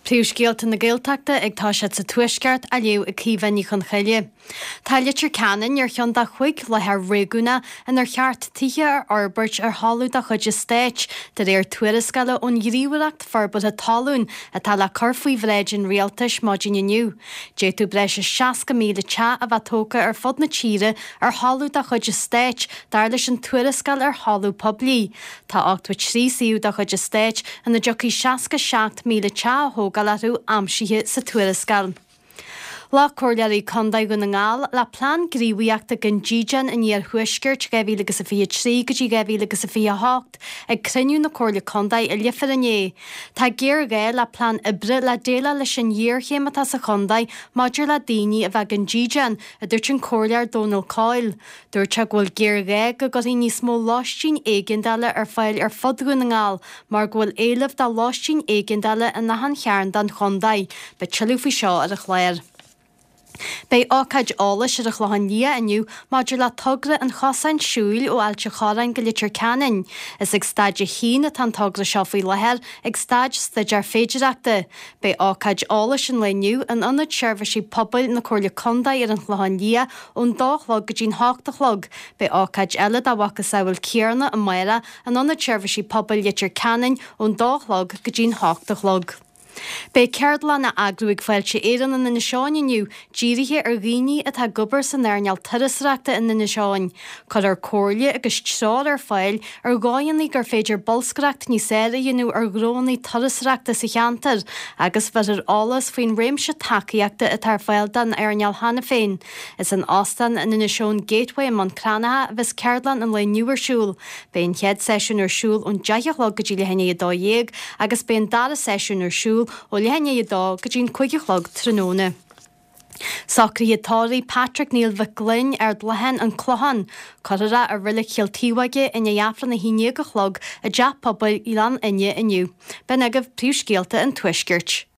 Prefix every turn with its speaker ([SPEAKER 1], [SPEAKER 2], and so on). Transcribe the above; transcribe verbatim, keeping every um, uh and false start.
[SPEAKER 1] Príomhscéalta na Gaeltachta ag tá siad sa tuaisceart a leo ag cíbhainní chun chaile. Tá litir canan ar cheann da chuig le thar réúna in ar cheart tithe ar arbeirt ar háú a chud is stéit de réir tuairiscala ón ghríomhaireacht farbad a talún a tá le corfaí bhréidin rialtais máidin inniu. Déitú breis seaca míle te a bheit tóca ar fod na tíre ar háú a chud is stéit dar leis an tuairiscal ar háú poblí. Tá ochtha trí siú a chud is stéit an na jocí seaca seacht míle te thóg galarú amsíthe sa tuairiscal. Lá cóirlearí condaid go na ngáil le plán gríomhaíochta gan ddíjan in níor thuiscirt gaibhí agus a fí trí go dtí gaibhí agus a fí hácht ag cruniú na cóirla condaid i liafar inné. Tá géir gail le plán ibre le déile leis an dhearchéimetá sa condaid maidir le daoine a bheith gan ddíjan a dúirt an cóirlear Donald Coyle. Dúirte ghfuil géir gail go goí níos mó láistín éigeandála ar fáil ar fod go na ngáil mar ghfuil éileh dá láistín éigeandála in nahan chearn dan condaid be tiilú fao seo ar a chléir. Bei ácaid álas ar a chláhan lia aniu maidir le tugra an chosain siúil ó ailte chárain go litir canin. Is ag staide hín a tan tugra seo faoi lethir ag staid staidir féidireachta. Bei ácaid álas an leniu an anad seirbhísí pobl na cóirla condaid ar an chláhan lia ón dálog go dín háachtalog. Bei ácaid eile a bhacha saoil céarna a maira an anad seirbhísí pobl litir canin ón dálog go dín háachtalog. Bei ceardla na agrúig fáilte éan in na seáinniu, díirithe ar ghaoine a tá gobar san airneal tuirasreachta in na seáin, chud ar cóirle agus treáil ar fáil ar gáinnaí gur féidir bolscreacht ní séra dhéanú ar grónaí tuirasreachta sa cheantar, agus bheit ar álas faoin réimse takeíochta a tar fáil den airneal hana féin. Is an ástan in na seán Gateway man Cránatha bheits ceardlan an le nuarsúl. Bein chead seisiún arsúl ón deithechlog go dtí le henne dá dhéag, agus bein dara seisiún arsúl ó lehenne dá go dín chuigechlog tróna. Sacraí atáirí Patrick Neil Vicglin ar dlahan an clohan, chorra a rilla chealtíhaige in dheafran na híine go chlog a deap pobl í lan inne inniu. Ben agah príomhscéalta an tuaiscirt.